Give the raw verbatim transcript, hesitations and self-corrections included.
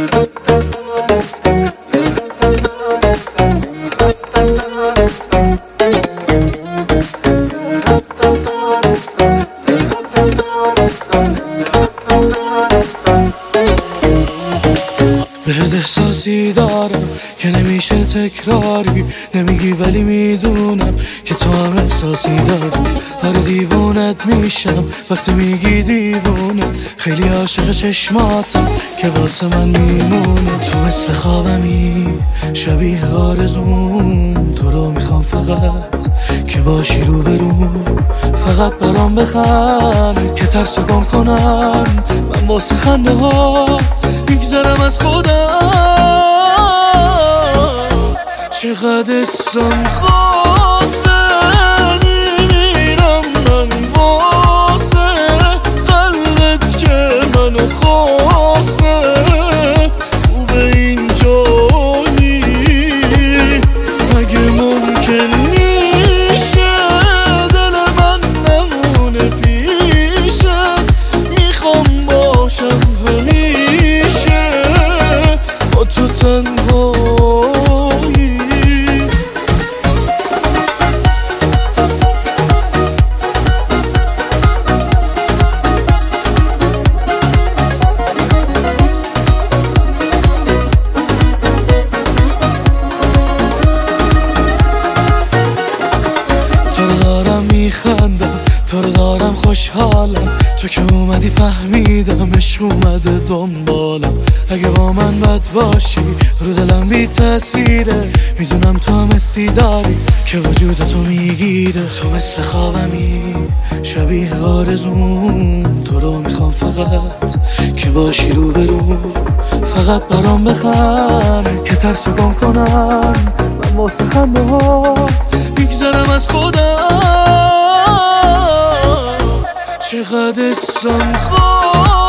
بهت احساسی دارم که نمیشه تکراری، نمیگی ولی میدونم که تو هم احساسی داری. آره دیوونت میشم وقتی میگی دیوونه، خیلی عاشق چشماتم که واسه من میمونه. تو مثل خوابمی شبیه آرزوم، تو رو میخوام فقط که باشی رو بروم، فقط برام بخند که ترسو گم کنم. من واسه خنده ها میگذرم از خودم، چقدر اسم خواسته میمیرم من واسه قلبت که منو خواسته. خوبه اینجایی اگه ممکن میشه دل من نمونه پیشت، میخوام باشم همیشه با تو تنهایی. میخندم تو رو دارم خوشحالم، تو که اومدی فهمیدم عشق اومده دنبالم. اگه با من بد باشی رو دلم بی تأثیره، میدونم تو هم حسی داری که وجود تو میگیره. تو مثل خوابمی شبیه آرزوم، تو رو میخوام فقط که باشی رو برو، فقط برام بخند که ترسو گم کنم. من واسه خنده ها میگذرم از خودم، چقدر اسم خواه